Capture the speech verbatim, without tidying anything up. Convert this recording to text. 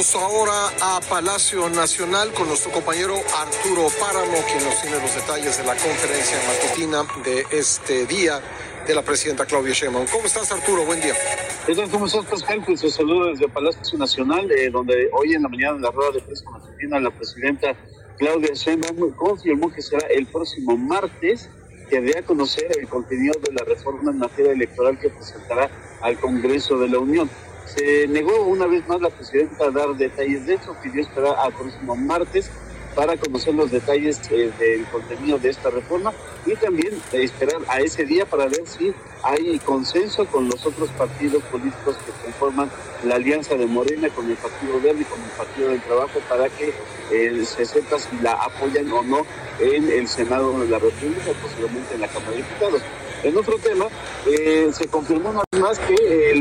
Vamos ahora a Palacio Nacional con nuestro compañero Arturo Páramo, quien nos tiene los detalles de la conferencia matutina de este día de la presidenta Claudia Sheinbaum. ¿Cómo estás, Arturo? Buen día. ¿Qué tal? ¿Cómo estás, Pascal? Pues un saludo desde Palacio Nacional, eh, donde hoy en la mañana en la rueda de prensa matutina la presidenta Claudia Sheinbaum confirmó que será el próximo martes que dé a conocer el contenido de la reforma en materia electoral que presentará al Congreso de la Unión. Se negó una vez más la presidenta a dar detalles de esto, pidió esperar al próximo martes para conocer los detalles eh, del contenido de esta reforma y también eh, esperar a ese día para ver si hay consenso con los otros partidos políticos que conforman la alianza de Morena con el Partido Verde y con el Partido del Trabajo para que eh, se sepa si la apoyan o no en el Senado de la República, posiblemente en la Cámara de Diputados. En otro tema, eh, se confirmó una vez más que el